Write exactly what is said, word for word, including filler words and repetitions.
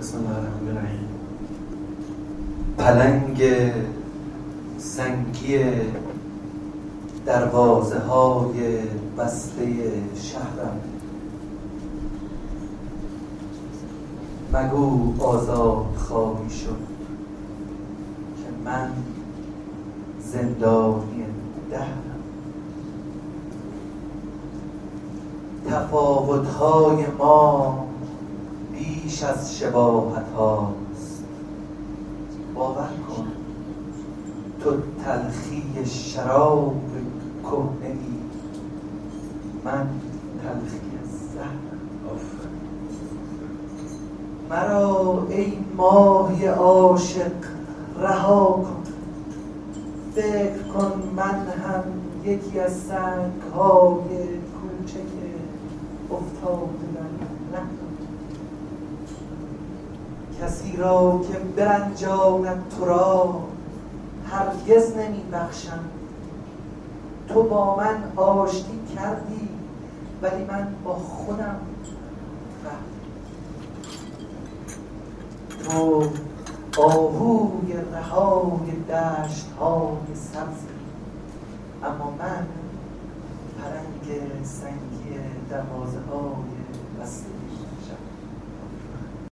بسم الله الرحمن الرحیم. پلنگ سنگی دروازه های بسته شهرم، مگو آزاد خواهی شد که من زندانی دهرم. تفاوت‌های ما بیش از شباهت هاست. باور کن تو تلخی شراب کهنه‌ای، من تلخی زهرم. مرا ای ماهی عاشق رها کن، فکر کن من هم یکی از سنگ‌های کوچک افتاده در نهرم. کسی را که برنجاند تو را هرگز نمی بخشم. تو با من آشتی کردی ولی من با خودم رفتم. تو آهوی رهای دشت های سبزی، اما من پلنگ سنگی دروازه های بسته.